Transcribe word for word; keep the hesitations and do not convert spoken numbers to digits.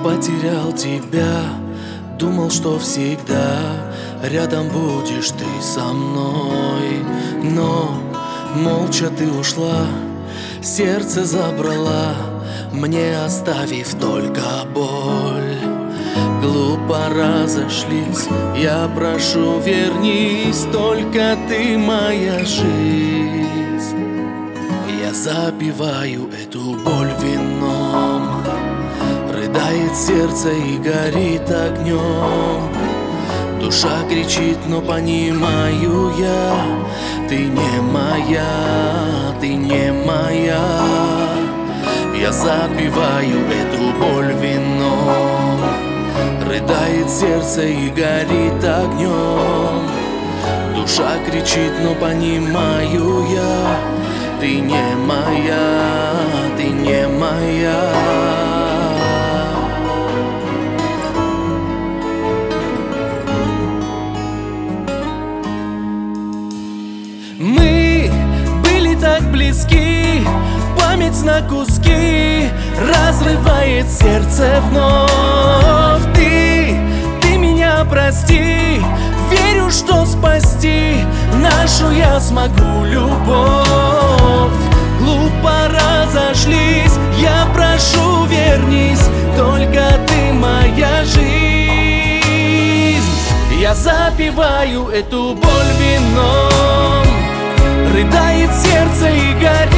потерял тебя, думал, что всегда рядом будешь ты со мной. Но молча ты ушла, сердце забрала, мне оставив только боль. Глупо разошлись, я прошу, вернись, только ты моя жизнь. Я запиваю эту боль вином, рыдает сердце и горит огнем. Душа кричит, но понимаю я, ты не моя, ты не моя. Я запиваю эту боль вином, рыдает сердце и горит огнем. Душа кричит, но понимаю я, ты не моя, ты не моя. Мы были так близки, память на куски разрывает сердце вновь. Ты, ты меня прости, верю, что спасти нашу я смогу любовь. Глупо разошлись, я прошу, вернись, только ты моя жизнь. Я запиваю эту боль вином, рыдает сердце и горит